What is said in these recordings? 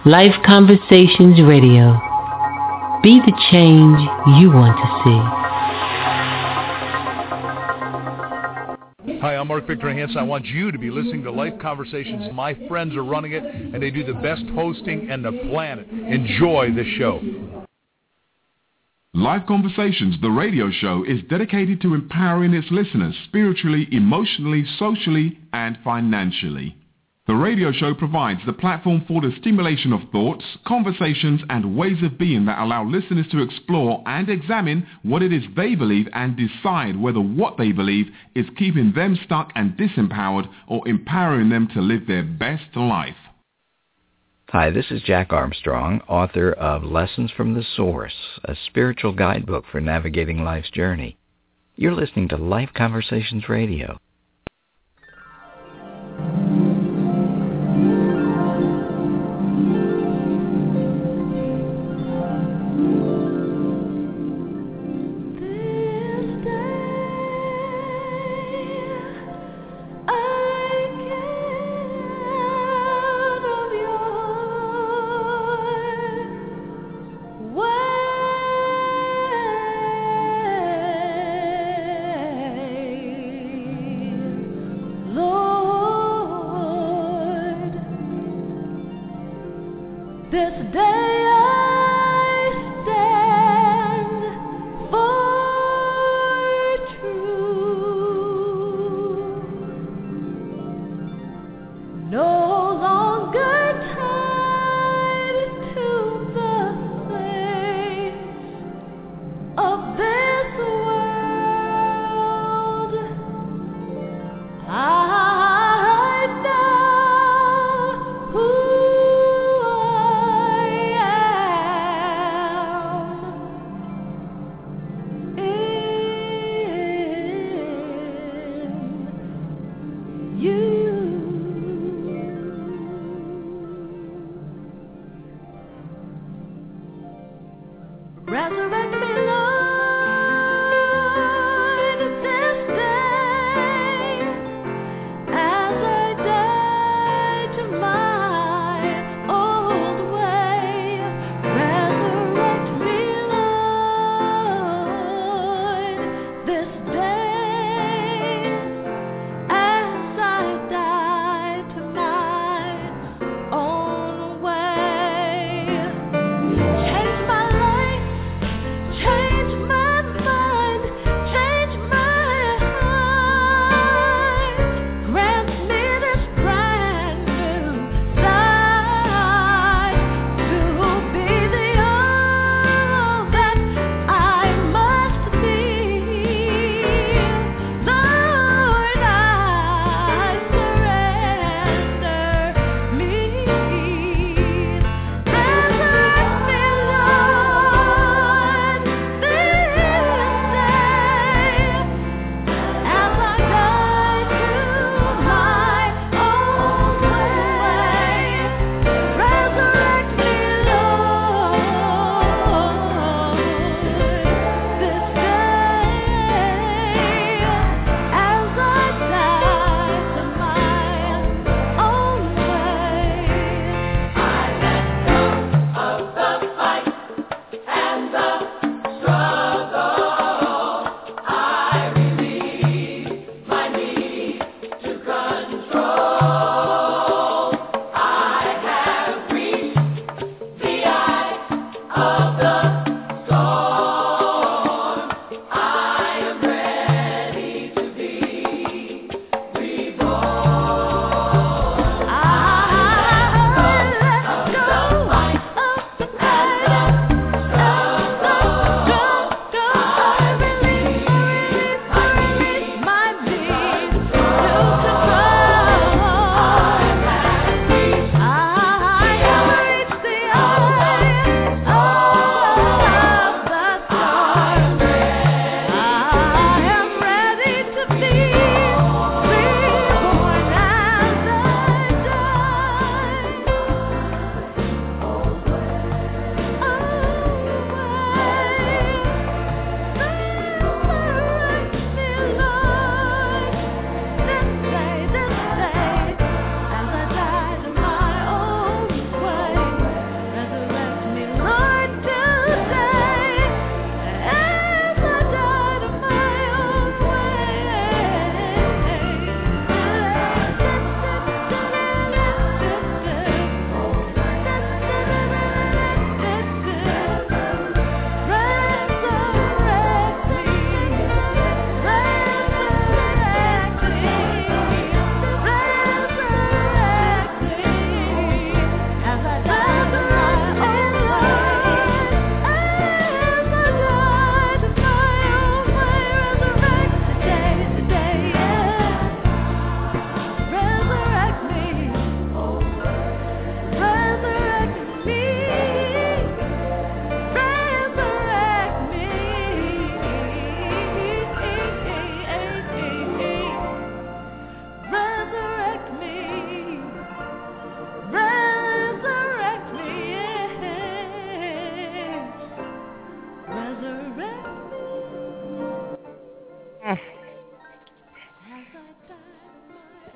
Life Conversations Radio. Be the change you want to see. Hi, I'm Mark Victor Hansen. I want you to be listening to Life Conversations. My friends are running it, and they do the best hosting in the planet. Enjoy the show. Life Conversations, the radio show, is dedicated to empowering its listeners spiritually, emotionally, socially, and financially. The radio show provides the platform for the stimulation of thoughts, conversations, and ways of being that allow listeners to explore and examine what it is they believe and decide whether what they believe is keeping them stuck and disempowered or empowering them to live their best life. Hi, this is Jack Armstrong, author of Lessons from the Source, a spiritual guidebook for navigating life's journey. You're listening to Life Conversations Radio.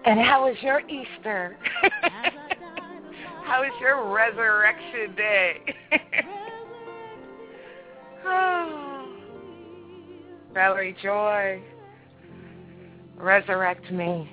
And how was your Easter? How was your Resurrection Day? Oh. Valerie Joy, resurrect me.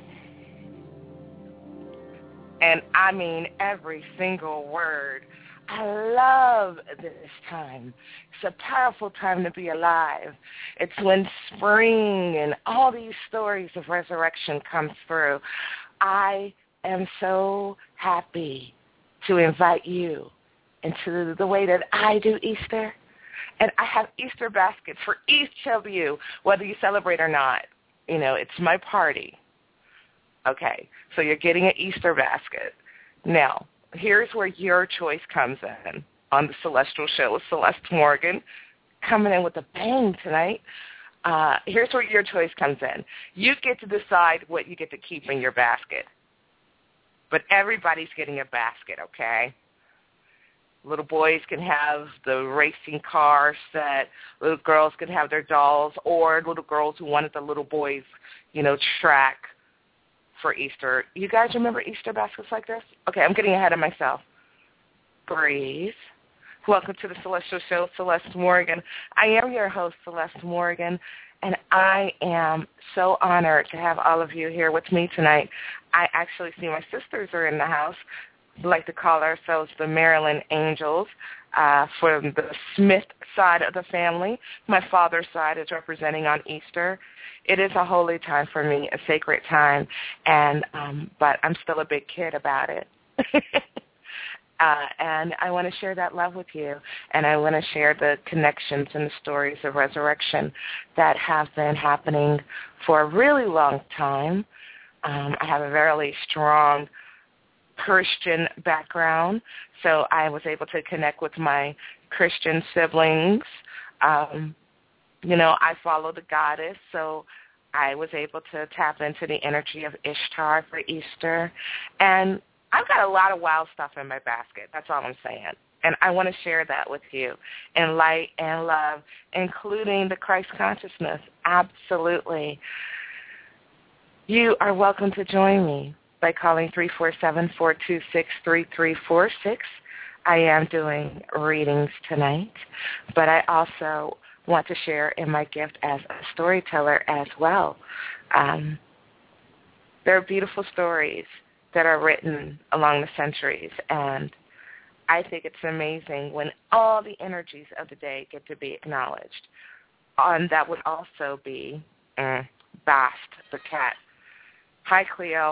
And I mean every single word. I love this time. It's a powerful time to be alive. It's when spring and all these stories of resurrection come through. I am so happy to invite you into the way that I do Easter. And I have Easter baskets for each of you, whether you celebrate or not. You know, it's my party. Okay, so you're getting an Easter basket. Now, here's where your choice comes in on the Celestial Show with Celeste Morgan, coming in with a bang tonight. Here's where your choice comes in. You get to decide what you get to keep in your basket. But everybody's getting a basket, okay? Little boys can have the racing car set. Little girls can have their dolls, or little girls who wanted the little boys, track for Easter. You guys remember Easter baskets like this? Okay, I'm getting ahead of myself. Breathe. Welcome to the Celestial Show, Celeste Morgan. I am your host, Celeste Morgan, and I am so honored to have all of you here with me tonight. I actually see my sisters are in the house. We like to call ourselves the Maryland Angels from the Smith side of the family. My father's side is representing on Easter. It is a holy time for me, a sacred time, and but I'm still a big kid about it. And I want to share that love with you, and I want to share the connections and the stories of resurrection that have been happening for a really long time. I have a very strong Christian background, so I was able to connect with my Christian siblings. I follow the goddess, so I was able to tap into the energy of Ishtar for Easter. And I've got a lot of wild stuff in my basket. That's all I'm saying. And I want to share that with you in light and love, including the Christ consciousness. Absolutely. You are welcome to join me by calling 347-426-3346. I am doing readings tonight, but I also want to share in my gift as a storyteller as well. There are beautiful stories that are written along the centuries, and I think it's amazing when all the energies of the day get to be acknowledged. And that would also be Bast, the cat. Hi, Cleo.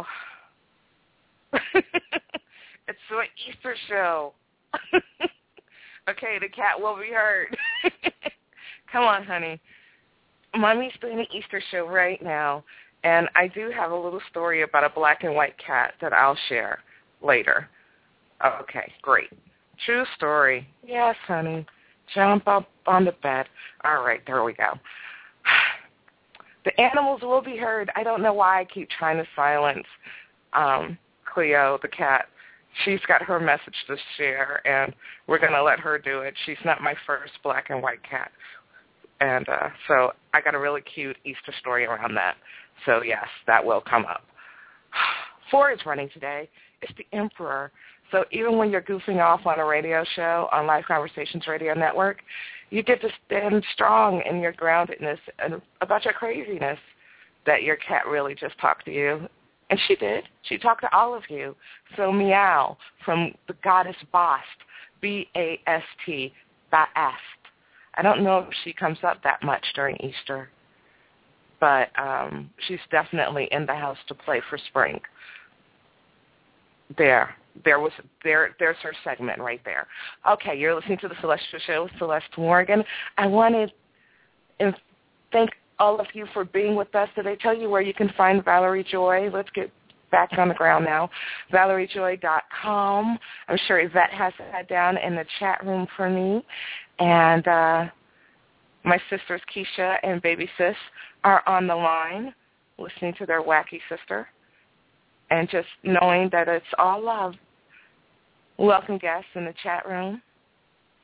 It's the Easter show. Okay, the cat will be heard. Come on, honey. Mommy's doing an Easter show right now, and I do have a little story about a black and white cat that I'll share later. Okay, great. True story. Yes, honey. Jump up on the bed. All right, there we go. The animals will be heard. I don't know why I keep trying to silence Cleo, the cat. She's got her message to share, and we're going to let her do it. She's not my first black and white cat. And so I got a really cute Easter story around that. So, yes, that will come up. 4 is running today. It's the Emperor. So even when you're goofing off on a radio show on Live Conversations Radio Network, you get to stand strong in your groundedness and about your craziness that your cat really just talked to you. And she did. She talked to all of you. So meow from the goddess Bast, B-A-S-T, Bast. I don't know if she comes up that much during Easter, but she's definitely in the house to play for spring. There's her segment right there. Okay, you're listening to the Celestial Show with Celeste Morgan. I want to thank all of you for being with us. Did I tell you where you can find Valerie Joy? Let's get back on the ground now. ValerieJoy.com. I'm sure Yvette has that down in the chat room for me. And my sisters Keisha and Baby Sis are on the line listening to their wacky sister and just knowing that it's all love. Welcome guests in the chat room.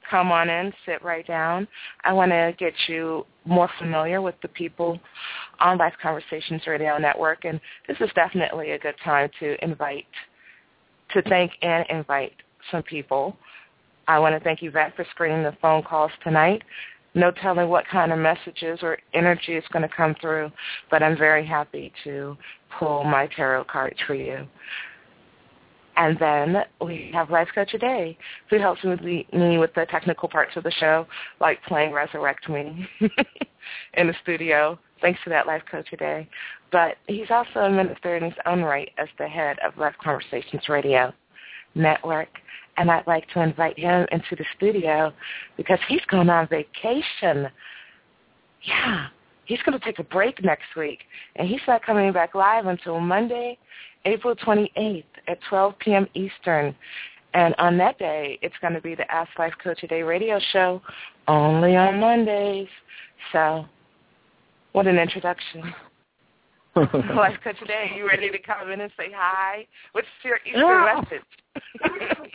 come on in, sit right down. I want to get you more familiar with the people on Life Conversations Radio Network, and this is definitely a good time to thank and invite some people. I want to thank Yvette for screening the phone calls tonight. No telling what kind of messages or energy is going to come through, but I'm very happy to pull my tarot cards for you. And then we have Life Coach Today, who helps me with the technical parts of the show, like playing Resurrect Me in the studio. Thanks to that, Life Coach Today. But he's also a minister in his own right as the head of Life Conversations Radio Network. And I'd like to invite him into the studio because he's going on vacation. Yeah, he's going to take a break next week. And he's not coming back live until Monday, April 28th at 12 p.m. Eastern. And on that day, it's going to be the Ask Life Coach Today radio show only on Mondays. So what an introduction. Life Coach Today, you ready to come in and say hi? What's your Easter message?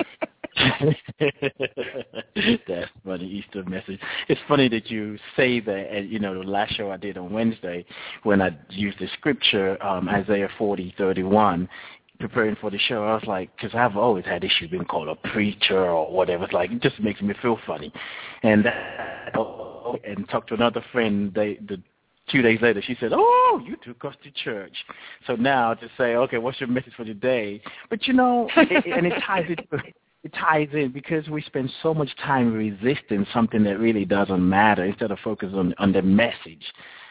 That's funny, Easter message. It's funny that you say that. And, the last show I did on Wednesday when I used the scripture, Isaiah 40:31, preparing for the show, I was like, because I've always had issue being called a preacher or whatever. It's like, it just makes me feel funny. And talked to another friend, 2 days later, she said, "Oh, you took us to church." So now to say, okay, what's your message for today? But it ties in because we spend so much time resisting something that really doesn't matter instead of focusing on the message.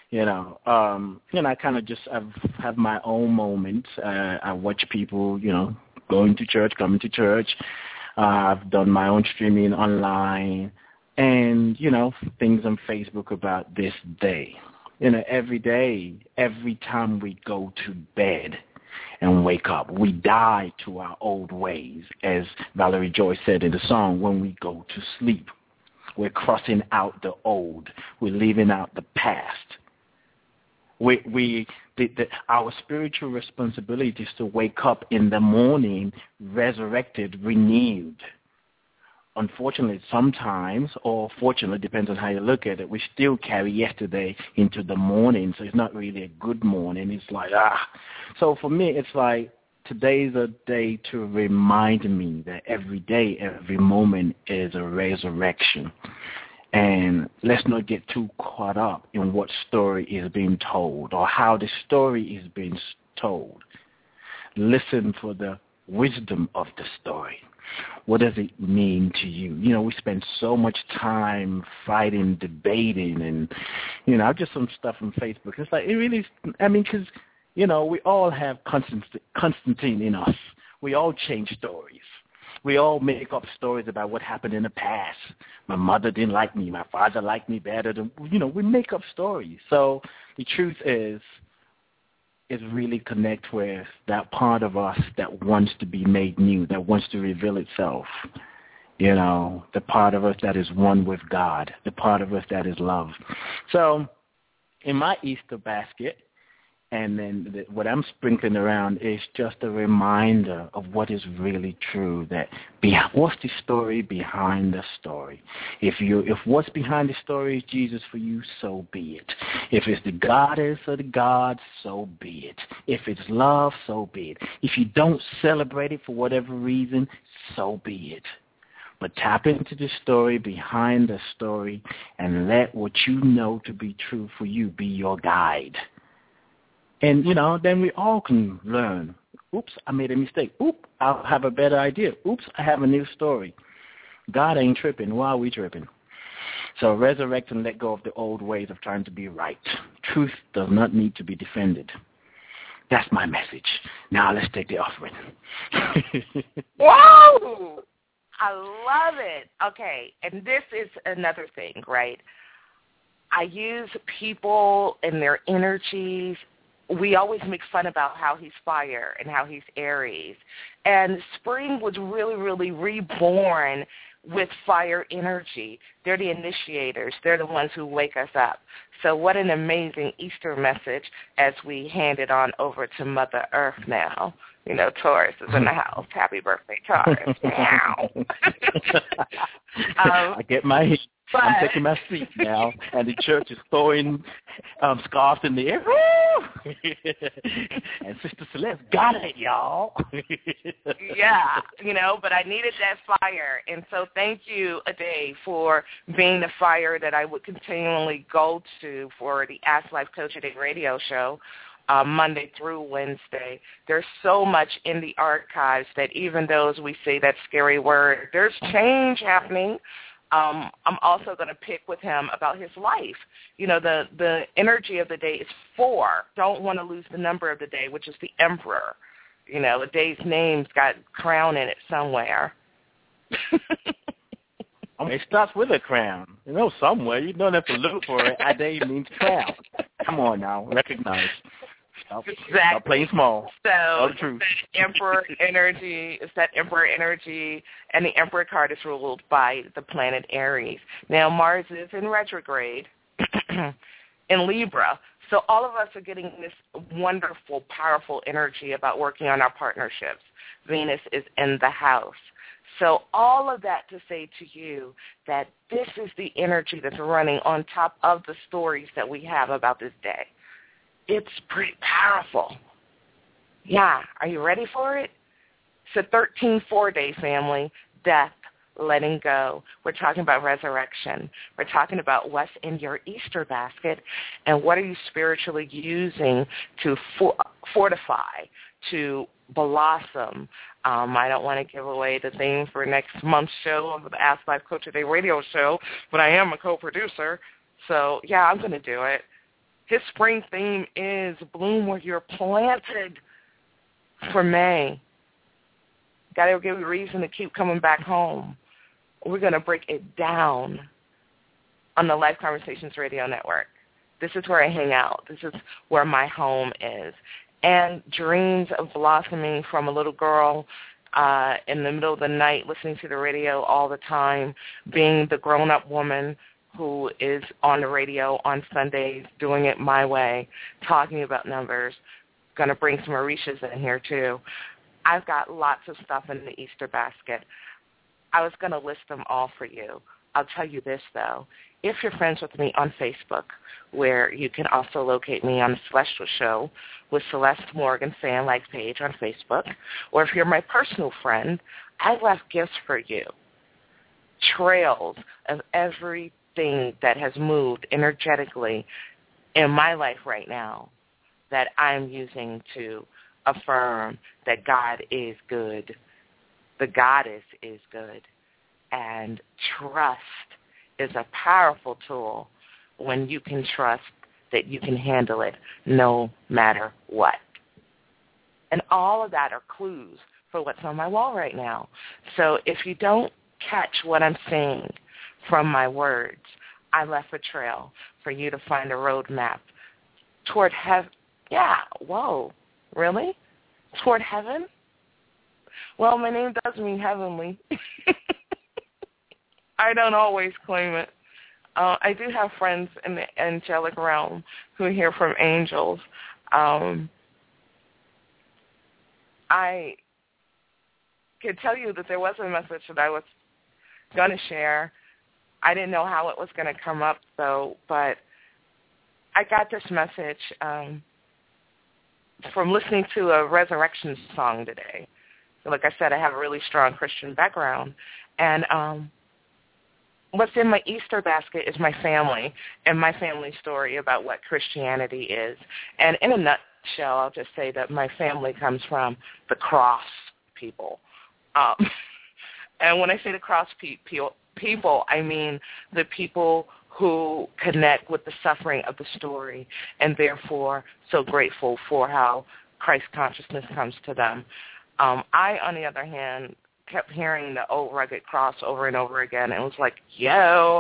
I kind of just have my own moments. I watch people, going to church, coming to church. I've done my own streaming online and, things on Facebook about this day. Every day, every time we go to bed and wake up, we die to our old ways. As Valerie Joy said in the song, when we go to sleep, we're crossing out the old. We're leaving out the past. Our spiritual responsibility is to wake up in the morning resurrected, renewed. Unfortunately, sometimes, or fortunately, depends on how you look at it, we still carry yesterday into the morning, so it's not really a good morning. It's like, So for me, it's like today's a day to remind me that every day, every moment is a resurrection. And let's not get too caught up in what story is being told or how the story is being told. Listen for the wisdom of the story. What does it mean to you? We spend so much time fighting, debating, and, just some stuff on Facebook. It's like, it really, because, we all have Constantine in us. We all change stories. We all make up stories about what happened in the past. My mother didn't like me. My father liked me better than, we make up stories. So the truth is really connect with that part of us that wants to be made new, that wants to reveal itself. The part of us that is one with God, the part of us that is love. So in my Easter basket, and then what I'm sprinkling around is just a reminder of what is really true, that what's the story behind the story. If what's behind the story is Jesus for you, so be it. If it's the goddess or the god, so be it. If it's love, so be it. If you don't celebrate it for whatever reason, so be it. But tap into the story behind the story and let what you know to be true for you be your guide. And, then we all can learn. Oops, I made a mistake. Oop, I'll have a better idea. Oops, I have a new story. God ain't tripping. Why are we tripping? So resurrect and let go of the old ways of trying to be right. Truth does not need to be defended. That's my message. Now let's take the offering. Whoa! I love it. Okay, and this is another thing, right? I use people and their energies. We always make fun about how he's fire and how he's Aries. And spring was really, really reborn with fire energy. They're the initiators. They're the ones who wake us up. So what an amazing Easter message as we hand it on over to Mother Earth now. Taurus is in the house. Happy birthday, Taurus. Meow. I get my heat. I'm taking my seat now, and the church is throwing scarves in the air. And Sister Celeste got it, y'all. Yeah, but I needed that fire. And so thank you, Ade, for being the fire that I would continually go to for the Ask Life Coach Ade radio show. Monday through Wednesday. There's so much in the archives that even though, as we say that scary word, there's change happening. I'm also going to pick with him about his life. The energy of the day is 4. Don't want to lose the number of the day, which is the Emperor. The day's name's got crown in it somewhere. It starts with a crown. Somewhere. You don't have to look for it. Ade means crown. Come on now. Recognize. Exactly. Stop playing small. So true. That Emperor energy is that Emperor energy, and the Emperor card is ruled by the planet Aries. Now Mars is in retrograde in Libra, so all of us are getting this wonderful, powerful energy about working on our partnerships. Venus is in the house. So all of that to say to you that this is the energy that's running on top of the stories that we have about this day. It's pretty powerful. Yeah, are you ready for it? It's a 13-4-day family, death, letting go. We're talking about resurrection. We're talking about what's in your Easter basket and what are you spiritually using to fortify, to blossom. I don't want to give away the theme for next month's show of the Ask Life Coach Today radio show, but I am a co-producer. So, yeah, I'm going to do it. His spring theme is bloom where you're planted for May. Got to give you a reason to keep coming back home. We're going to break it down on the Life Conversations Radio Network. This is where I hang out. This is where my home is. And dreams of blossoming from a little girl in the middle of the night listening to the radio all the time, being the grown-up woman who is on the radio on Sundays, doing it my way, talking about numbers. Going to bring some Orishas in here, too. I've got lots of stuff in the Easter basket. I was going to list them all for you. I'll tell you this, though. If you're friends with me on Facebook, where you can also locate me on The Celestial Show with Celeste Morgan Fan Like page on Facebook, or if you're my personal friend, I've left gifts for you. Trails of everything that has moved energetically in my life right now that I'm using to affirm that God is good, the Goddess is good, and trust is a powerful tool when you can trust that you can handle it no matter what. And all of that are clues for what's on my wall right now. So if you don't catch what I'm saying from my words, I left a trail for you to find a roadmap toward heaven. Yeah, whoa, really? Toward heaven? Well, my name does mean heavenly. I don't always claim it. I do have friends in the angelic realm who hear from angels. I could tell you that there was a message that I was going to share. I didn't know how it was going to come up, though, but I got this message from listening to a resurrection song today. So like I said, I have a really strong Christian background. And what's in my Easter basket is my family and my family story about what Christianity is. And in a nutshell, I'll just say that my family comes from the cross people. And when I say the cross people, I mean the people who connect with the suffering of the story and therefore so grateful for how Christ consciousness comes to them. I, on the other hand, kept hearing the old rugged cross over and over again, and it was like, yo,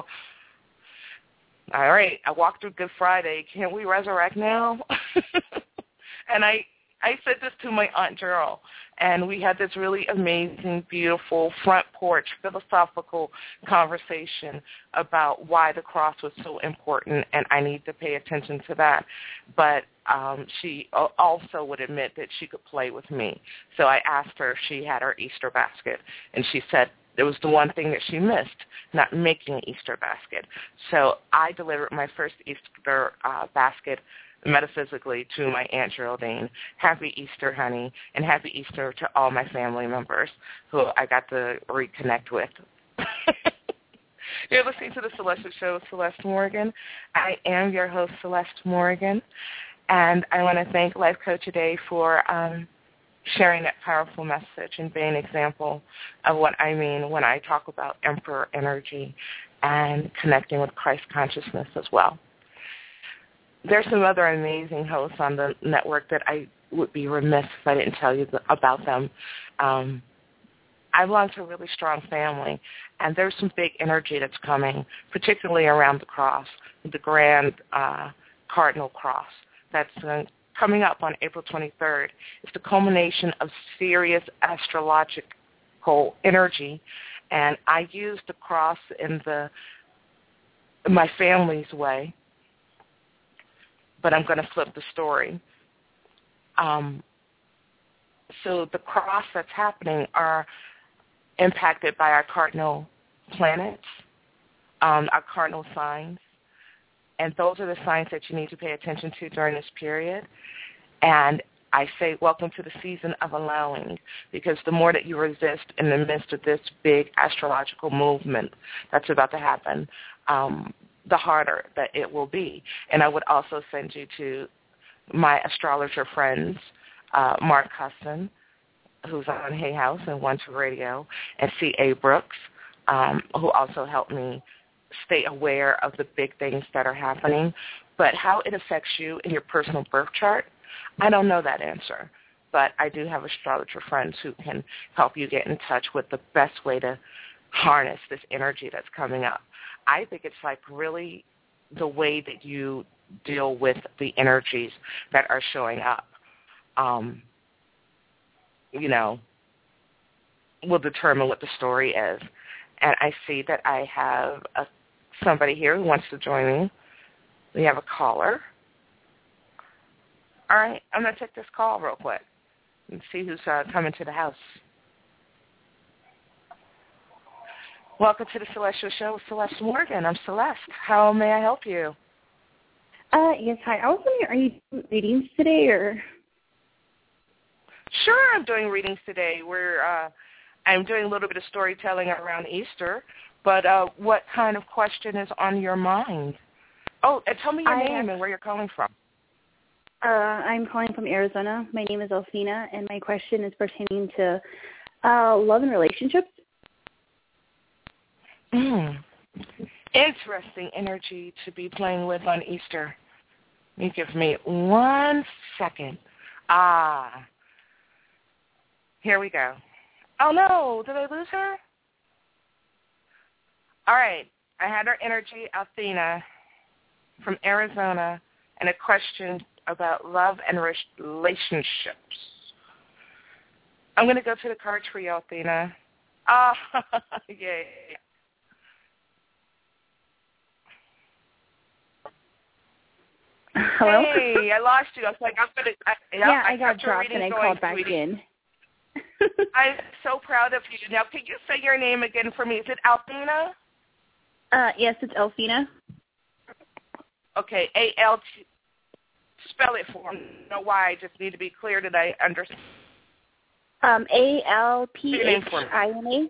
all right, I walked through Good Friday. Can't we resurrect now? And I I said this to my Aunt Gerald, and we had this really amazing, beautiful front porch philosophical conversation about why the cross was so important, and I need to pay attention to that. But she also would admit that she could play with me. So I asked her if she had her Easter basket, and she said it was the one thing that she missed, not making an Easter basket. So I delivered my first Easter basket metaphysically to my Aunt Geraldine. Happy Easter, honey, and happy Easter to all my family members who I got to reconnect with. You're listening to The Celestial Show with Celeste Morgan. I am your host, Celeste Morgan, and I want to thank Life Coach today for sharing that powerful message and being an example of what I mean when I talk about Emperor energy and connecting with Christ consciousness as well. There's some other amazing hosts on the network that I would be remiss if I didn't tell you about them. I belong to a really strong family, and there's some big energy that's coming, particularly around the cross, the Grand Cardinal Cross. That's coming up on April 23rd. It's the culmination of serious astrological energy, and I use the cross in my family's way, but I'm going to flip the story. So the cross that's happening are impacted by our cardinal planets, our cardinal signs, and those are the signs that you need to pay attention to during this period. And I say welcome to the season of allowing, because the more that you resist in the midst of this big astrological movement that's about to happen, the harder that it will be. And I would also send you to my astrologer friends, Mark Husson, who's on Hay House and One to Radio, and C.A. Brooks, who also helped me stay aware of the big things that are happening. But how it affects you in your personal birth chart, I don't know that answer. But I do have astrologer friends who can help you get in touch with the best way to harness this energy that's coming up. I think it's like really the way that you deal with the energies that are showing up, will determine what the story is. And I see that I have somebody here who wants to join me. We have a caller. All right, I'm going to take this call real quick and see who's coming to the house. Welcome to the Celestial Show with Celeste Morgan. I'm Celeste. How may I help you? Yes, hi. I was wondering, are you doing readings today, or? Sure, I'm doing readings today. I'm doing a little bit of storytelling around Easter, but what kind of question is on your mind? Oh, and tell me your name and where you're calling from. I'm calling from Arizona. My name is Elfina, and my question is pertaining to love and relationships. Interesting energy to be playing with on Easter. You give me 1 second. Here we go. Oh, no. Did I lose her? All right. I had her energy, Athena, from Arizona, and a question about love and relationships. I'm going to go to the card trio, Athena. Yay. Hello? Hey, I lost you. I was like, I got dropped and I called back in. I'm so proud of you. Now, can you say your name again for me? Is it Alfina? Yes, it's Elfina. Okay, A-L-T. Spell it for me. I don't know why. I just need to be clear that I understand. A-L-P-H-I-N-A.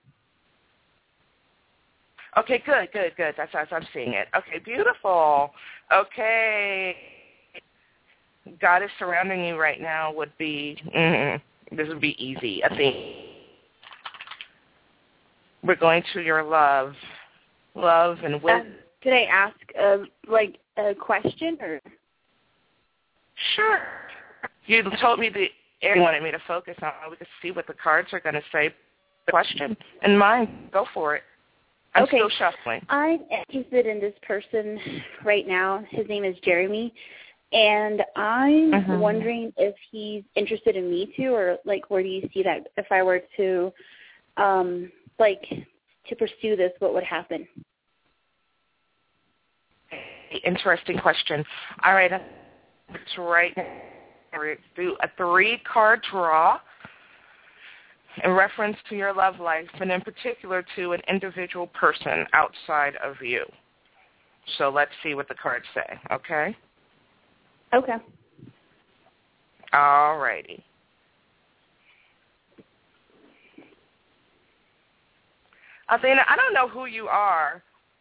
Okay, good. That's how I'm seeing it. Okay, beautiful. Okay. God is surrounding you right now would be, this would be easy, I think. We're going to your love and wisdom. Did I ask, a question, or? Sure. You told me that you wanted me to focus on. We could see what the cards are going to say. The question and mine. Go for it. I'm okay. Still shuffling. I'm interested in this person right now. His name is Jeremy, And I'm wondering if he's interested in me too, or like, where do you see that if I were to, to pursue this, what would happen? Interesting question. All right, it's right now. Do a 3-card draw in reference to your love life, and in particular to an individual person outside of you. So let's see what the cards say, okay? Okay. All righty. Athena, I don't know who you are,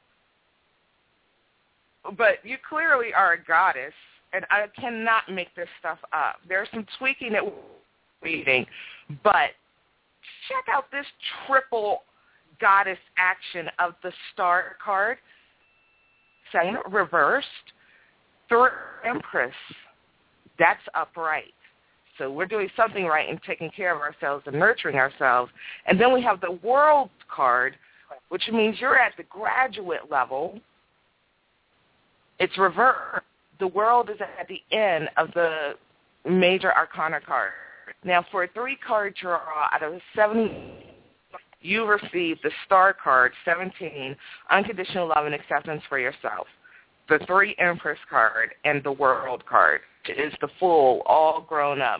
but you clearly are a goddess, and I cannot make this stuff up. There's some tweaking that we're reading, but check out this triple goddess action of the Star card, second reversed, third Empress. That's upright. So we're doing something right and taking care of ourselves and nurturing ourselves. And then we have the World card, which means you're at the graduate level. It's reversed. The World is at the end of the major arcana card. Now, for a 3-card draw out of 70, you receive the Star card, 17, unconditional love and acceptance for yourself. The 3 Empress card and the World card is the full, all grown up.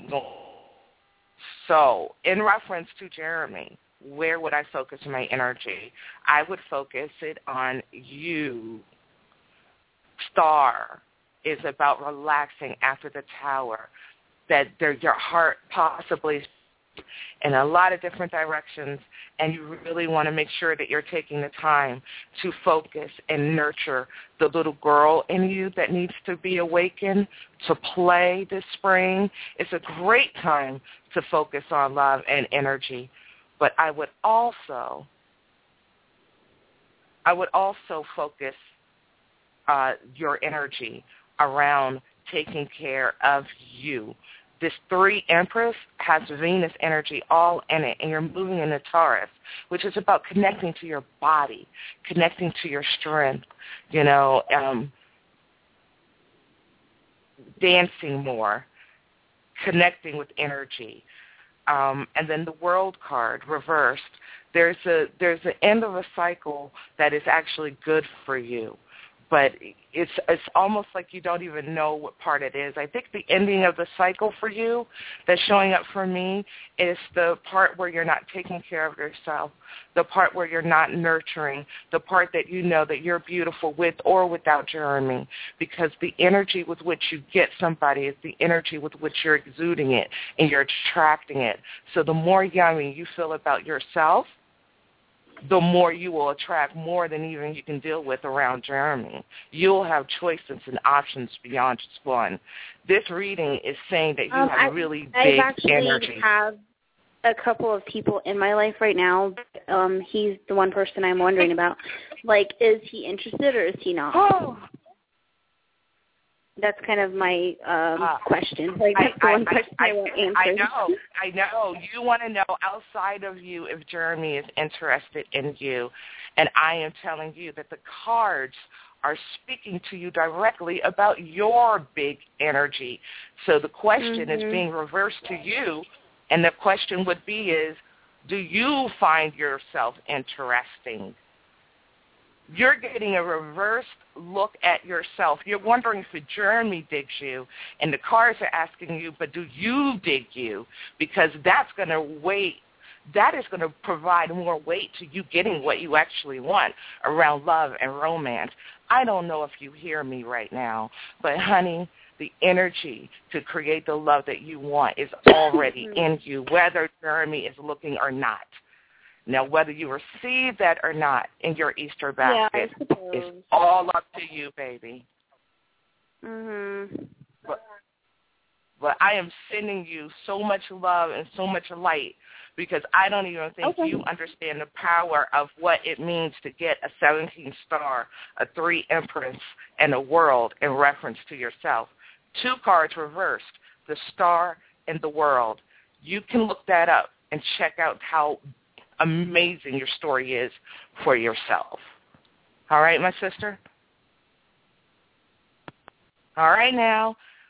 So, in reference to Jeremy, where would I focus my energy? I would focus it on you. Star is about relaxing after the tower, that your heart possibly in a lot of different directions, and you really want to make sure that you're taking the time to focus and nurture the little girl in you that needs to be awakened to play this spring. It's a great time to focus on love and energy, but I would also focus your energy around taking care of you. This 3 Empress has Venus energy all in it, and you're moving into Taurus, which is about connecting to your body, connecting to your strength, dancing more, connecting with energy. And then the World card reversed. There's an end of a cycle that is actually good for you. But it's almost like you don't even know what part it is. I think the ending of the cycle for you that's showing up for me is the part where you're not taking care of yourself, the part where you're not nurturing, the part that you know that you're beautiful with or without Jeremy, because the energy with which you get somebody is the energy with which you're exuding it and you're attracting it. So the more yummy you feel about yourself, the more you will attract more than even you can deal with around Jeremy. You'll have choices and options beyond just one. This reading is saying that you have really big energy. I have a couple of people in my life right now. He's the one person I'm wondering about. Like, is he interested or is he not? Oh. That's kind of my question. Like, that's the one question I won't answer. I know. You want to know outside of you if Jeremy is interested in you. And I am telling you that the cards are speaking to you directly about your big energy. So the question is being reversed to you. And the question would be is, do you find yourself interesting? You're getting a reversed look at yourself. You're wondering if Jeremy digs you, and the cards are asking you, but do you dig you? Because that's going to that is going to provide more weight to you getting what you actually want around love and romance. I don't know if you hear me right now, but honey, the energy to create the love that you want is already in you, whether Jeremy is looking or not. Now, whether you receive that or not in your Easter basket is all up to you, baby. But I am sending you so much love and so much light because I don't even think you understand the power of what it means to get a 17 star, a 3 Empress, and a World in reference to yourself. 2 cards reversed, the Star and the World. You can look that up and check out how amazing your story is for yourself. All right, my sister? All right, now,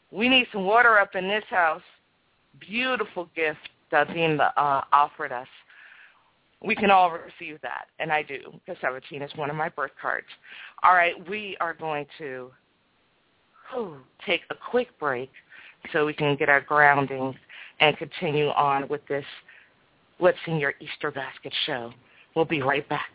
We need some water up in this house. Beautiful gift Dalzine offered us. We can all receive that, and I do, because 17 is one of my birth cards. All right, we are going to take a quick break so we can get our groundings and continue on with this What's in Your Easter Basket show. We'll be right back.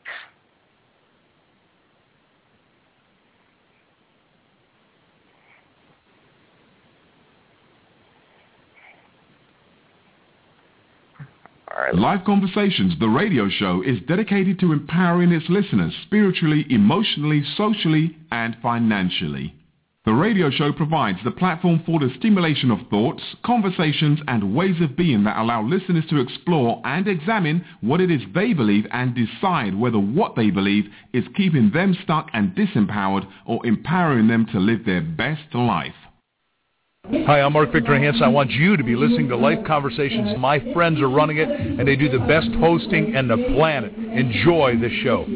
Live Conversations, the radio show, is dedicated to empowering its listeners spiritually, emotionally, socially, and financially. The radio show provides the platform for the stimulation of thoughts, conversations, and ways of being that allow listeners to explore and examine what it is they believe and decide whether what they believe is keeping them stuck and disempowered or empowering them to live their best life. Hi, I'm Mark Victor Hansen. I want you to be listening to Life Conversations. My friends are running it, and they do the best hosting in the planet. Enjoy the show.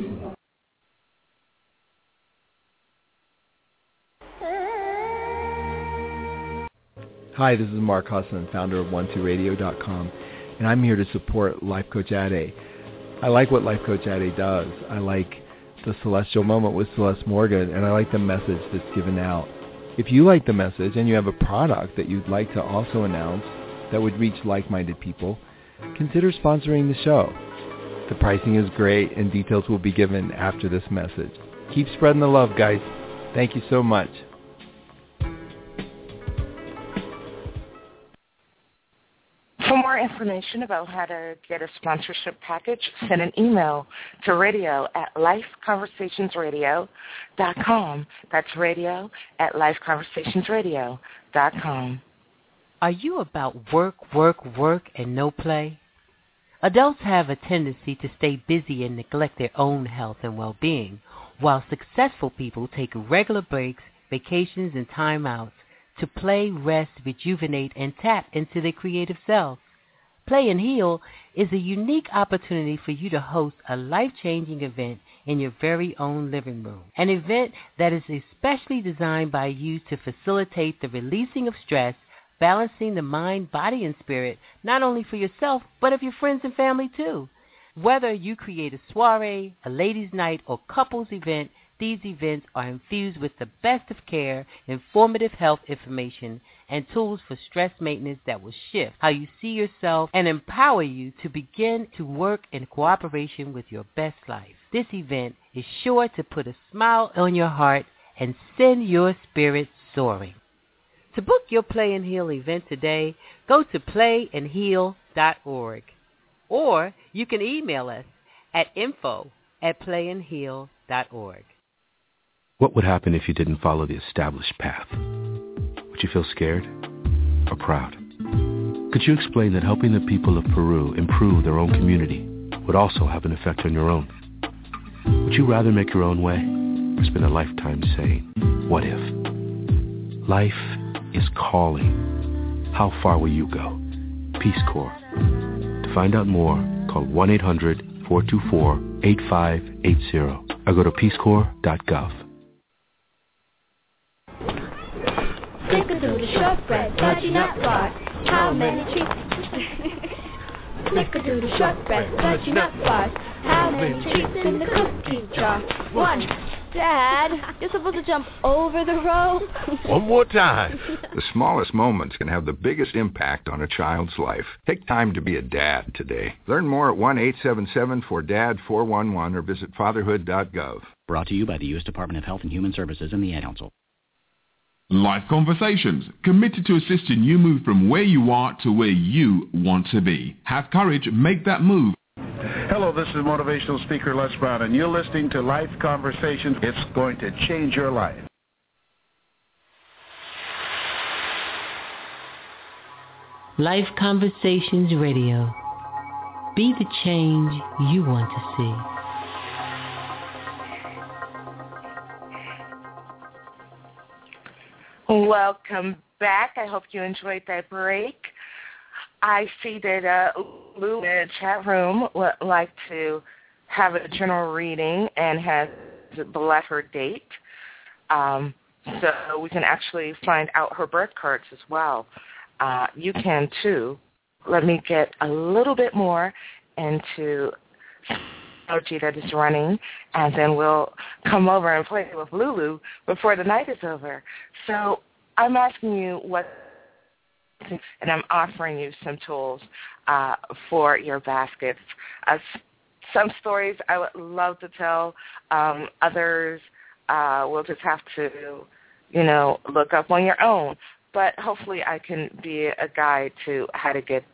Hi, this is Mark Husson, founder of 12radio.com, and I'm here to support Life Coach Ade. I like what Life Coach Ade does. I like the Celestial Moment with Celeste Morgan, and I like the message that's given out. If you like the message and you have a product that you'd like to also announce that would reach like-minded people, consider sponsoring the show. The pricing is great and details will be given after this message. Keep spreading the love, guys. Thank you so much. For more information about how to get a sponsorship package, send an email to radio@lifeconversationsradio.com. That's radio@lifeconversationsradio.com. Are you about work, work, work, and no play? Adults have a tendency to stay busy and neglect their own health and well-being, while successful people take regular breaks, vacations, and time outs to play, rest, rejuvenate, and tap into their creative selves. Play and Heal is a unique opportunity for you to host a life-changing event in your very own living room. An event that is especially designed by you to facilitate the releasing of stress, balancing the mind, body, and spirit, not only for yourself, but of your friends and family too. Whether you create a soiree, a ladies' night, or couples event, these events are infused with the best of care, informative health information, and tools for stress maintenance that will shift how you see yourself and empower you to begin to work in cooperation with your best life. This event is sure to put a smile on your heart and send your spirit soaring. To book your Play and Heal event today, go to playandheal.org, or you can email us at info@playandheal.org. What would happen if you didn't follow the established path? Would you feel scared or proud? Could you explain that helping the people of Peru improve their own community would also have an effect on your own? Would you rather make your own way or spend a lifetime saying, what if? Life is calling. How far will you go? Peace Corps. To find out more, call 1-800-424-8580 or go to peacecorps.gov. Snickerdoodle shortbread, fudgy nut bar. How many treats? Snickerdoodle shortbread, fudgy nut bars. How many treats in the cookie jar? One. Dad, you're supposed to jump over the rope. One more time. The smallest moments can have the biggest impact on a child's life. Take time to be a dad today. Learn more at 1-877-4DAD-411 or visit fatherhood.gov. Brought to you by the U.S. Department of Health and Human Services and the Ad Council. Life Conversations, committed to assisting you move from where you are to where you want to be. Have courage, make that move. Hello, this is motivational speaker Les Brown, and you're listening to Life Conversations. It's going to change your life. Life Conversations Radio. Be the change you want to see. Welcome back. I hope you enjoyed that break. I see that Lou in the chat room would like to have a general reading and has the letter date. so we can actually find out her birth cards as well. You can too. Let me get a little bit more into energy that is running, and then we'll come over and play with Lulu before the night is over. So I'm asking you and I'm offering you some tools for your baskets. Some stories I would love to tell. Others we'll just have to, look up on your own. But hopefully I can be a guide to how to get.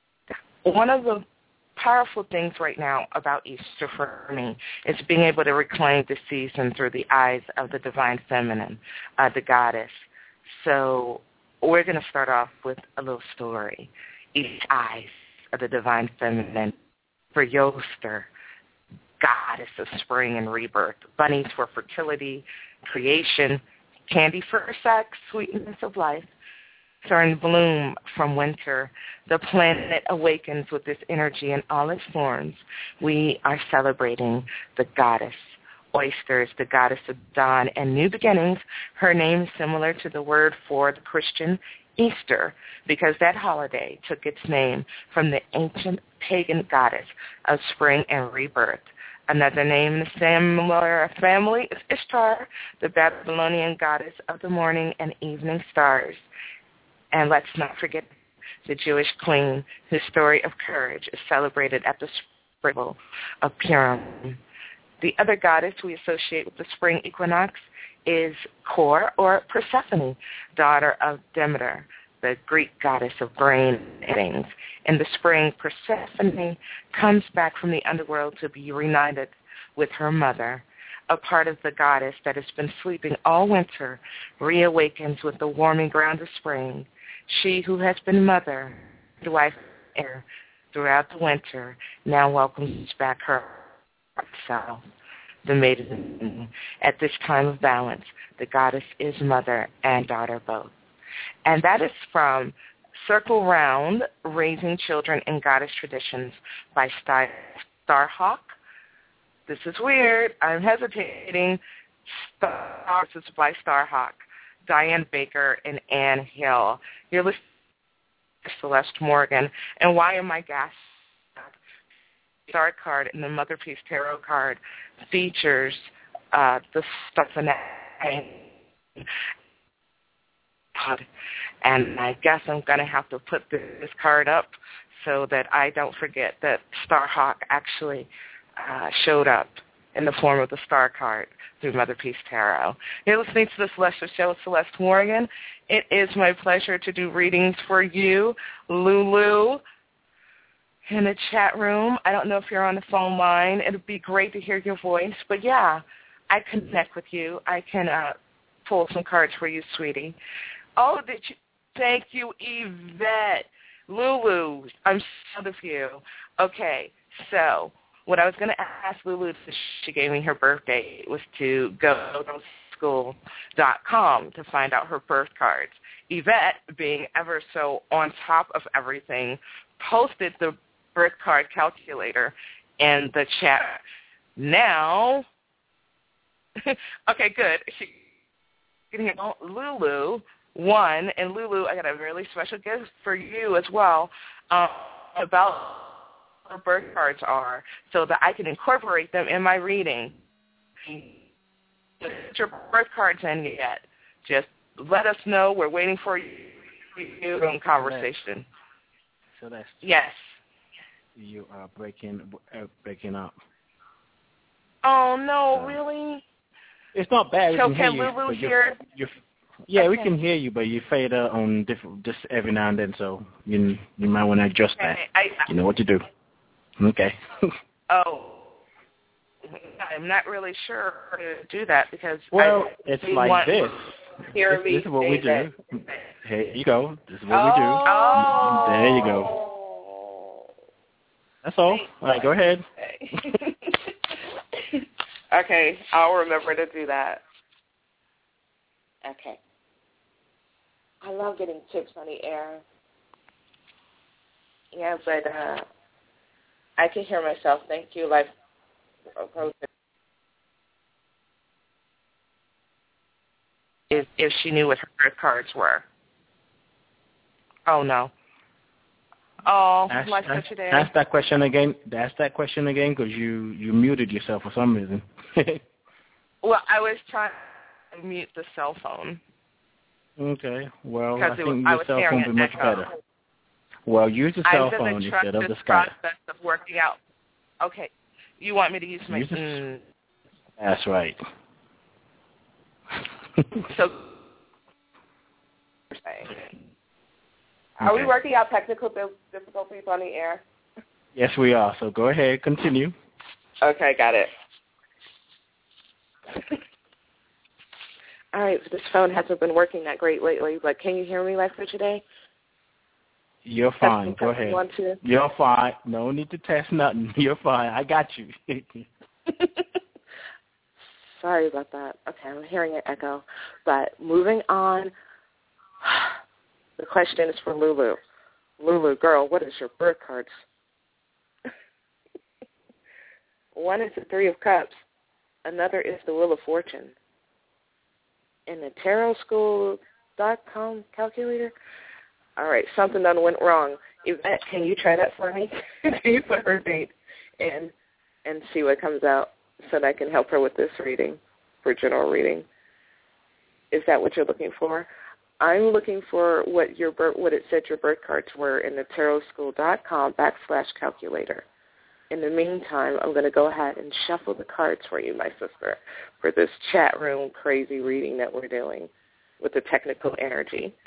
One of the powerful things right now about Easter for me is being able to reclaim the season through the eyes of the divine feminine, the goddess. So we're going to start off with a little story. Each eyes of the divine feminine for Yoster, goddess of spring and rebirth, bunnies for fertility, creation, candy for sex, sweetness of life, in bloom from winter. The planet awakens with this energy in all its forms. We are celebrating the goddess. Oysters, the goddess of dawn and new beginnings. Her name is similar to the word for the Christian Easter, because that holiday took its name from the ancient pagan goddess of spring and rebirth. Another name in the similar family is Ishtar, the Babylonian goddess of the morning and evening stars. And let's not forget the Jewish queen, whose story of courage is celebrated at the spring of Purim. The other goddess we associate with the spring equinox is Kor, or Persephone, daughter of Demeter, the Greek goddess of grain and things. In the spring, Persephone comes back from the underworld to be reunited with her mother. A part of the goddess that has been sleeping all winter reawakens with the warming ground of spring. She who has been mother, wife, air throughout the winter, now welcomes back her self, the maiden. At this time of balance, the goddess is mother and daughter both. And that is from Circle Round, Raising Children in Goddess Traditions by Starhawk. This is weird. I'm hesitating. This is by Starhawk, Diane Baker, and Ann Hill. You're listening to Celeste Morgan. And why am I gasping? Star card in the Mother Peace Tarot card features the stuff in that. And I guess I'm going to have to put this card up so that I don't forget that Starhawk actually showed up in the form of the star card through Mother Peace Tarot. You're listening to the Celestial Show with Celeste Morgan. It is my pleasure to do readings for you, Lulu, in the chat room. I don't know if you're on the phone line. It would be great to hear your voice. But, yeah, I connect with you. I can pull some cards for you, sweetie. Oh, thank you, Yvette. Lulu, I'm proud of you. Okay, so what I was going to ask Lulu, she gave me her birthday, was to go to school.com to find out her birth cards. Yvette, being ever so on top of everything, posted the birth card calculator in the chat. Now, okay, good. She can hear Lulu won, and Lulu, I got a really special gift for you as well about her birth cards are, so that I can incorporate them in my reading. Put your birth cards in yet? Just let us know. We're waiting for you in conversation. Celeste. Yes. You are breaking up. Oh no, really? It's not bad. So we can can hear Lulu you, hear? Yeah, okay. We can hear you, but you fade out on different, just every now and then. So you might want to adjust that. You know what to do. Okay. Oh, I'm not really sure how to do that because it's like this. This is what we do. Here you go. This is what we do. Oh. There you go. That's all. All right, go ahead. Okay, I'll remember to do that. Okay. I love getting tips on the air. Yeah, but I can hear myself. Thank you. Like, if she knew what her birth cards were. Oh, no. Oh, life coach today. Ask that question again. Ask that question again because you muted yourself for some reason. Well, I was trying to mute the cell phone. Okay. Well, I think your cell phone would be much echo. better. Well, use the cell phone instead of the Skype. Process of working out. Okay. You want me to use my... That's right. So, are we working out technical difficulties on the air? Yes, we are. So go ahead, continue. Okay, got it. All right, so this phone hasn't been working that great lately, but can you hear me like for today? You're fine. Go ahead. You're fine. No need to test nothing. You're fine. I got you. Sorry about that. Okay, I'm hearing an echo. But moving on, the question is for Lulu. Lulu, girl, what is your birth cards? One is the Three of Cups. Another is the Wheel of Fortune. In the tarotschool.com calculator, all right, something done went wrong. Yvette, can you try that for me? Can you put her date in and see what comes out so that I can help her with this reading, for general reading? Is that what you're looking for? I'm looking for what it said your birth cards were in the tarotschool.com/calculator. In the meantime, I'm going to go ahead and shuffle the cards for you, my sister, for this chat room crazy reading that we're doing with the technical energy.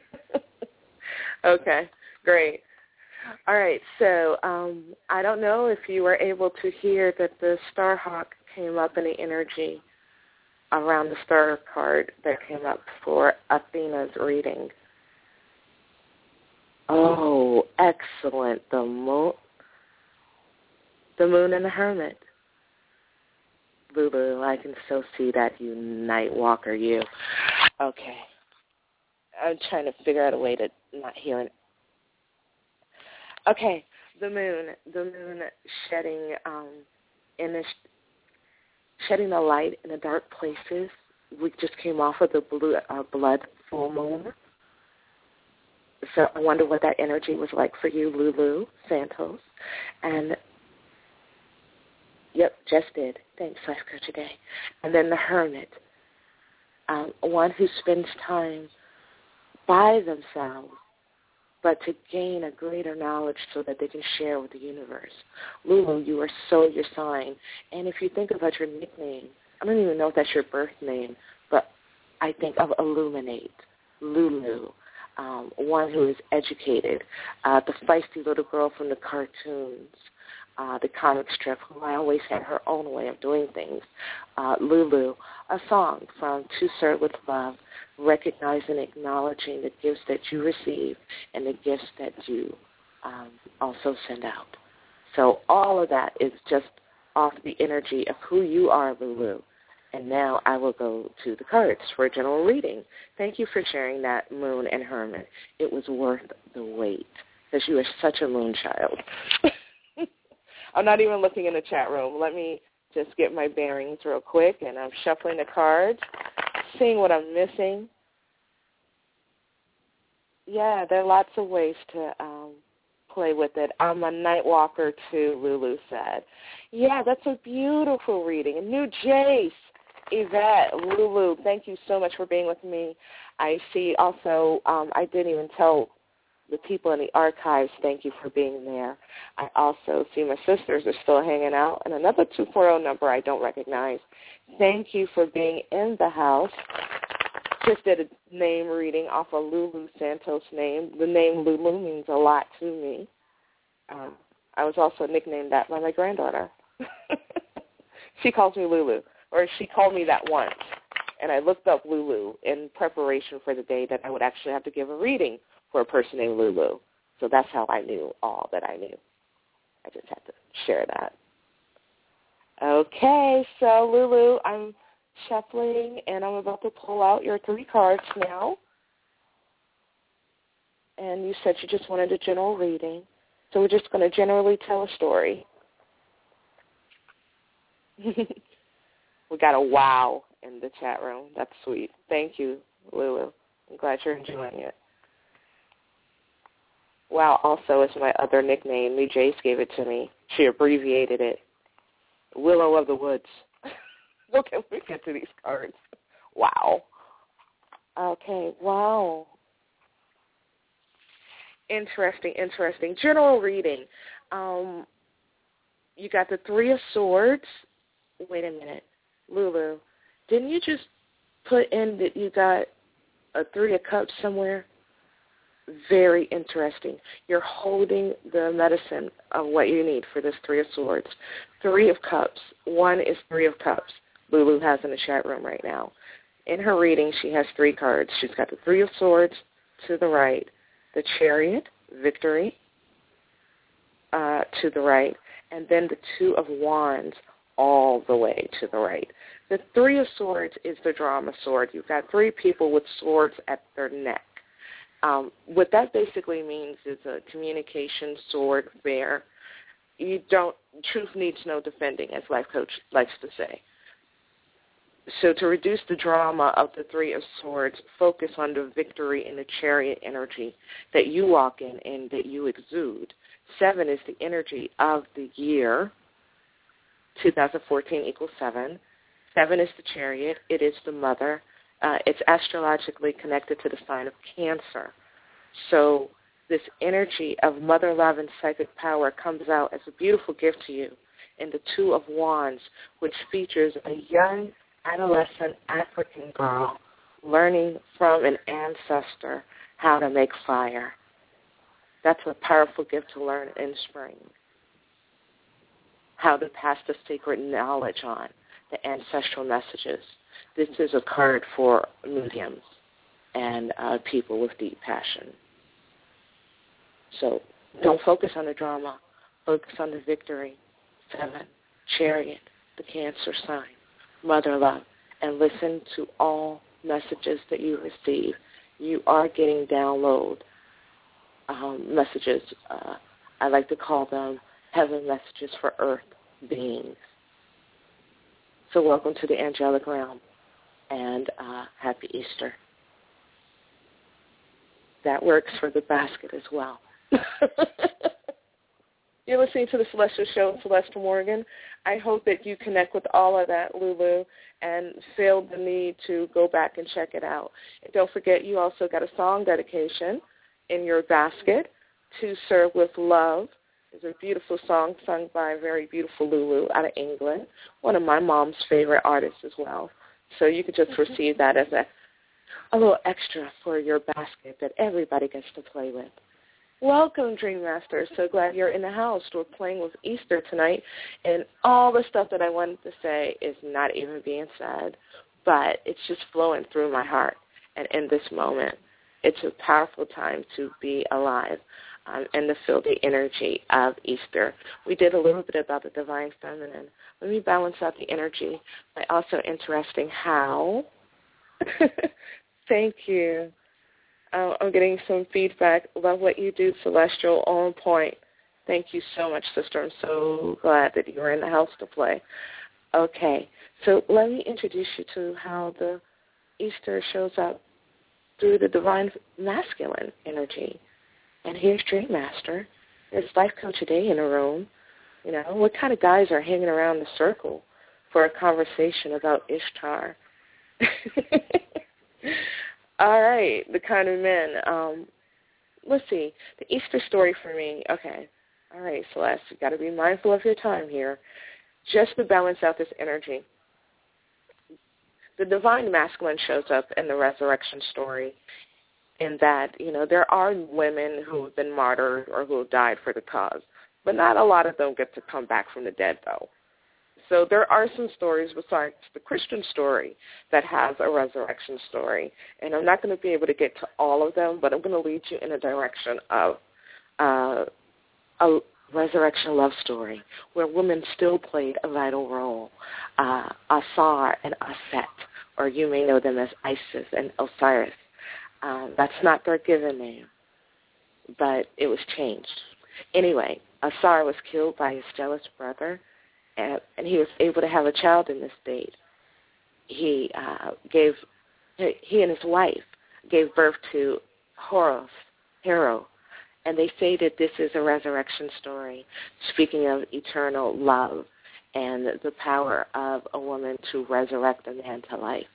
Okay, great. All right, so I don't know if you were able to hear that the Starhawk came up in the energy around the star card that came up for Athena's reading. Oh, excellent. The moon and the hermit. Lulu, I can so see that, you night walker, you. Okay. I'm trying to figure out a way to not hear it. Okay, the moon shedding shedding the light in the dark places. We just came off of the blood full moon. So I wonder what that energy was like for you, Lulu Santos. And, yep, just did. Thanks, Life Coach today. And then the hermit, one who spends time by themselves, but to gain a greater knowledge so that they can share with the universe. Lulu, you are so your sign. And if you think about your nickname, I don't even know if that's your birth name, but I think of Illuminate, Lulu, one who is educated, the feisty little girl from the cartoons, the comic strip, who I always had her own way of doing things. Lulu, a song from To Serve with Love, recognizing and acknowledging the gifts that you receive and the gifts that you also send out. So all of that is just off the energy of who you are, Lulu. And now I will go to the cards for a general reading. Thank you for sharing that, Moon and Hermit. It was worth the wait, because you are such a moon child. I'm not even looking in the chat room. Let me just get my bearings real quick, and I'm shuffling the cards, seeing what I'm missing. Yeah, there are lots of ways to play with it. I'm a night walker, too, Lulu said. Yeah, that's a beautiful reading. A new Jace, Yvette, Lulu, thank you so much for being with me. I see also, I didn't even tell the people in the archives, thank you for being there. I also see my sisters are still hanging out, and another 240 number I don't recognize. Thank you for being in the house. Just did a name reading off of Lulu Santos' name. The name Lulu means a lot to me. I was also nicknamed that by my granddaughter. She calls me Lulu, or she called me that once, and I looked up Lulu in preparation for the day that I would actually have to give a reading for a person named Lulu. So that's how I knew all that I knew. I just had to share that. Okay, so Lulu, I'm shuffling, and I'm about to pull out your 3 cards now. And you said you just wanted a general reading. So we're just going to generally tell a story. We got a wow in the chat room. That's sweet. Thank you, Lulu. I'm glad you're enjoying it. Wow, also is my other nickname. Me Jace gave it to me. She abbreviated it. Willow of the Woods. Look, we get to these cards. Wow. Okay, wow. Interesting. General reading. You got the Three of Swords. Wait a minute. Lulu, didn't you just put in that you got a Three of Cups somewhere? Very interesting. You're holding the medicine of what you need for this Three of Swords. Three of Cups. One is Three of Cups. Lulu has in the chat room right now. In her reading, she has 3 cards. She's got the Three of Swords to the right, the Chariot, Victory, to the right, and then the Two of Wands all the way to the right. The Three of Swords is the drama sword. You've got 3 people with swords at their neck. What that basically means is a communication sword bear. Truth needs no defending, as Life Coach likes to say. So to reduce the drama of the Three of Swords, focus on the victory and the Chariot energy that you walk in and that you exude. 7 is the energy of the year. 2014 equals 7. 7 is the Chariot. It is the mother. It's astrologically connected to the sign of Cancer. So this energy of mother love and psychic power comes out as a beautiful gift to you in the Two of Wands, which features a young adolescent African girl learning from an ancestor how to make fire. That's a powerful gift to learn in spring. How to pass the sacred knowledge on, the ancestral messages. This is a card for mediums and people with deep passion. So don't focus on the drama. Focus on the victory. 7, Chariot, the Cancer sign, mother love, and listen to all messages that you receive. You are getting download messages. I like to call them heaven messages for earth beings. So welcome to the angelic realm, and happy Easter. That works for the basket as well. You're listening to the Celestial Show with Celeste Morgan. I hope that you connect with all of that, Lulu, and feel the need to go back and check it out. And don't forget, you also got a song dedication in your basket, To Serve with Love. It's a beautiful song sung by a very beautiful Lulu out of England, one of my mom's favorite artists as well. So you could just receive that as a little extra for your basket that everybody gets to play with. Welcome, Dream Master. So glad you're in the house. We're playing with Easter tonight, and all the stuff that I wanted to say is not even being said, but it's just flowing through my heart. And in this moment, it's a powerful time to be alive and to feel the energy of Easter. We did a little bit about the divine feminine. Let me balance out the energy by also interesting how. Thank you. I'm getting some feedback. Love what you do, Celestial, on point. Thank you so much, sister. I'm so glad that you were in the house to play. Okay, so let me introduce you to how the Easter shows up through the divine masculine energy. And here's Dream Master. There's Life Coach Today in the room. You know, what kind of guys are hanging around the circle for a conversation about Ishtar? All right, the kind of men. Let's see, the Easter story for me. Okay, all right, Celeste, you've got to be mindful of your time here. Just to balance out this energy. The divine masculine shows up in the resurrection story in that, you know, there are women who have been martyred or who have died for the cause, but not a lot of them get to come back from the dead, though. So there are some stories besides the Christian story that has a resurrection story. And I'm not going to be able to get to all of them, but I'm going to lead you in a direction of a resurrection love story where women still played a vital role. Asar and Aset, or you may know them as Isis and Osiris. That's not their given name, but it was changed. Anyway, Asar was killed by his jealous brother, and he was able to have a child in this state. he and his wife gave birth to Hero, and they say that this is a resurrection story, speaking of eternal love and the power of a woman to resurrect a man to life.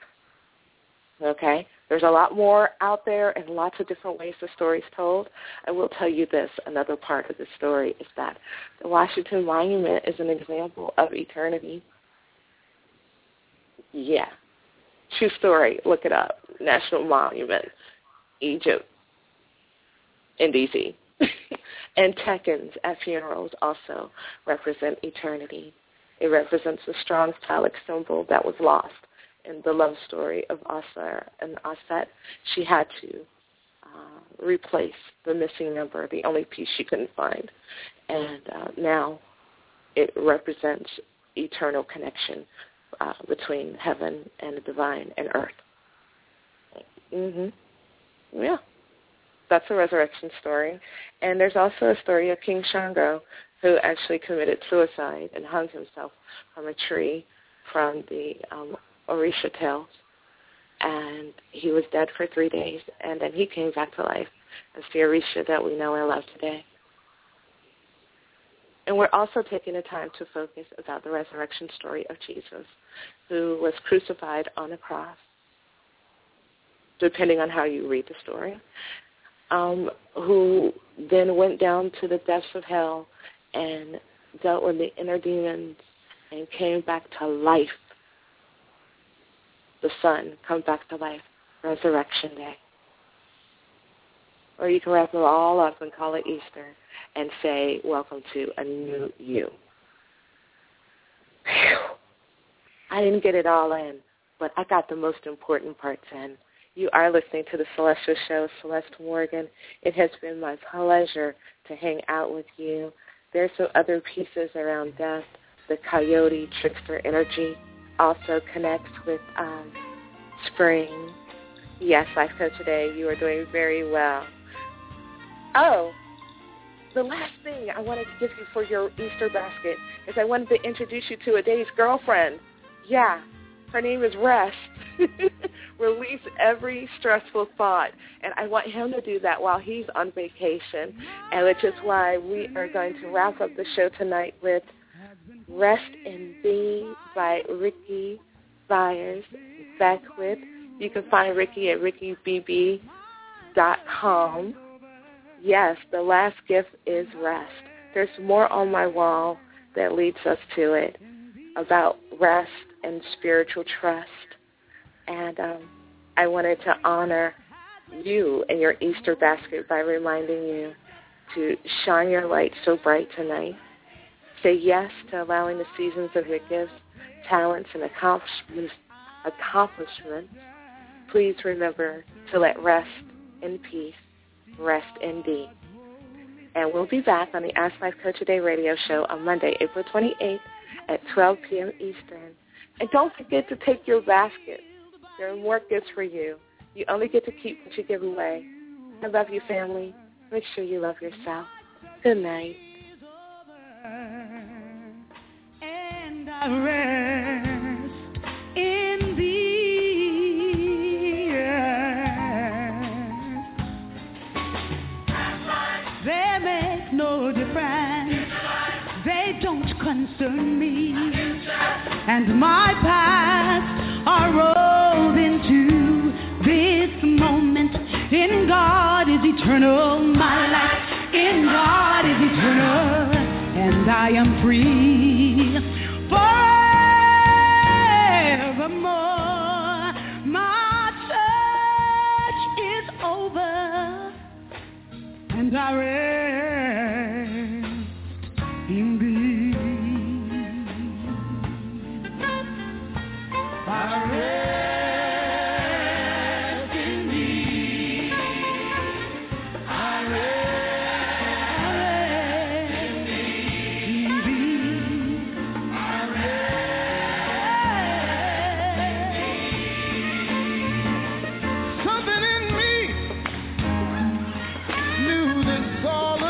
Okay? There's a lot more out there and lots of different ways the story's told. I will tell you this, another part of the story is that the Washington Monument is an example of eternity. Yeah. True story. Look it up. National Monument, Egypt, in D.C. And Tekens at funerals also represent eternity. It represents the strong phallic symbol that was lost in the love story of Asa and Aset. She had to replace the missing number, the only piece she couldn't find. And now it represents eternal connection between heaven and the divine and earth. Yeah. That's a resurrection story. And there's also a story of King Shango, who actually committed suicide and hung himself from a tree from the Orisha tales. And he was dead for 3 days, and then he came back to life as the Orisha that we know and love today. And we're also taking the time to focus about the resurrection story of Jesus, who was crucified on a cross, depending on how you read the story, who then went down to the depths of hell and dealt with the inner demons and came back to life. The Son comes back to life, Resurrection Day. Or you can wrap it all up and call it Easter and say, welcome to a new you. Whew. I didn't get it all in, but I got the most important parts in. You are listening to The Celestial Show, Celeste Morgan. It has been my pleasure to hang out with you. There's some other pieces around death. The coyote trickster energy also connects with spring. Yes, Life Coach today, you are doing very well. Oh, the last thing I wanted to give you for your Easter basket is I wanted to introduce you to a day's girlfriend. Yeah, her name is Rest. Release every stressful thought. And I want him to do that while he's on vacation, and which is why we are going to wrap up the show tonight with Rest in Thee by Ricky Byers Beckwith. You can find Ricky at rickybb.com. Yes, the last gift is rest. There's more on my wall that leads us to it about rest and spiritual trust. And I wanted to honor you and your Easter basket by reminding you to shine your light so bright tonight. Say yes to allowing the seasons of your gifts, talents, and accomplishments. Please remember to let rest in peace rest in thee. And we'll be back on the Ask Life Coach Today radio show on Monday, April 28th at 12 p.m. Eastern. And don't forget to take your basket. There are more gifts for you. You only get to keep what you give away. I love you, family. Make sure you love yourself. Good night. And I rest in thee. They make no difference. They don't concern me. And my past are rolled into this moment. In God is eternal. My life in God is eternal. And I am free forevermore. My search is over, and I rest in thee. I rest in thee. I rest in thee. I rest in thee. Something in me knew this all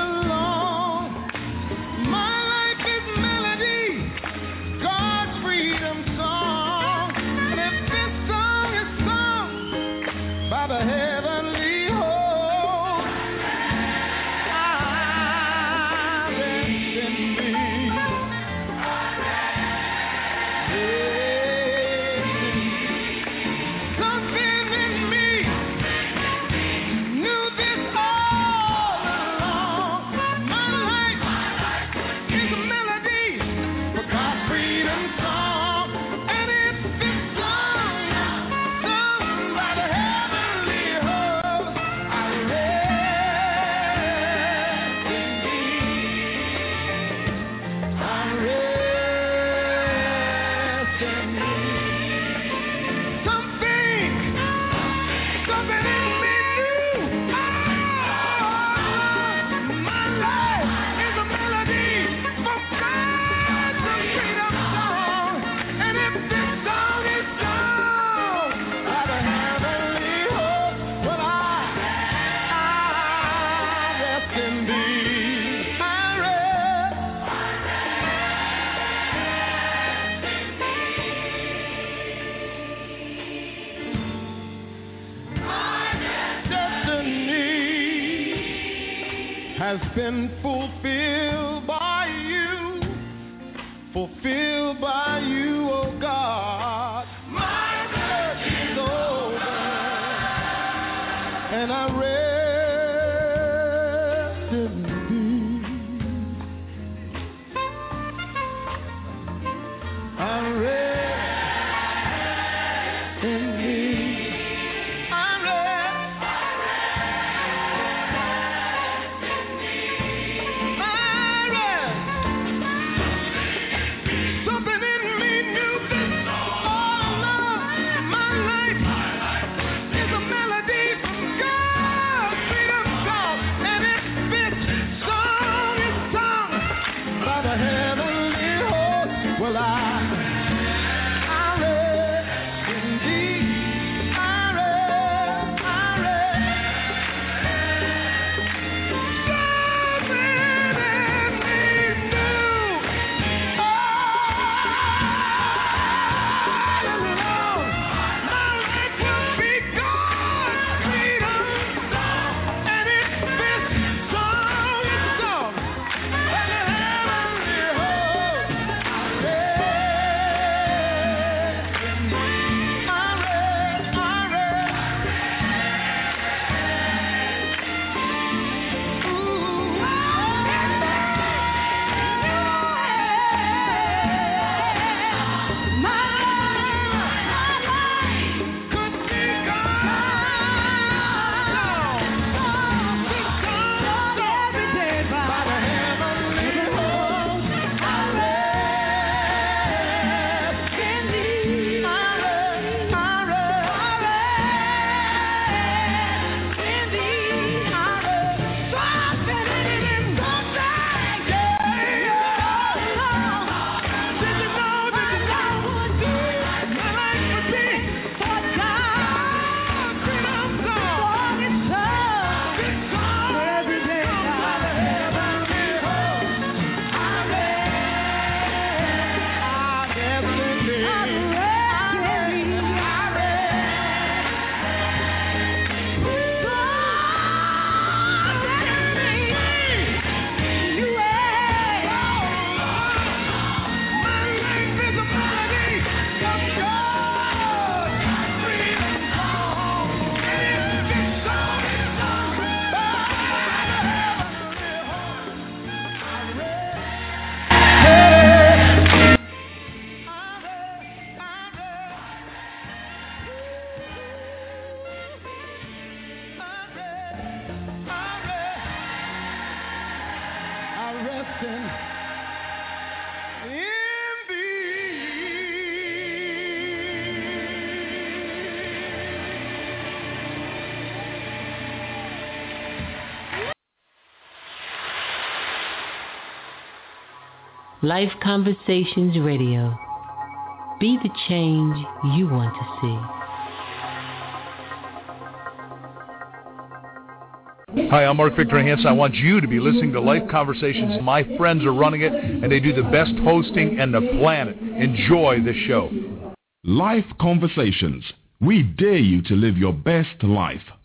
has been fulfilled by you, oh God. My search is over, and I rest in thee. I rest in thee. Life Conversations Radio. Be the change you want to see. Hi, I'm Mark Victor Hansen. I want you to be listening to Life Conversations. My friends are running it, and they do the best hosting on the planet. Enjoy the show. Life Conversations. We dare you to live your best life.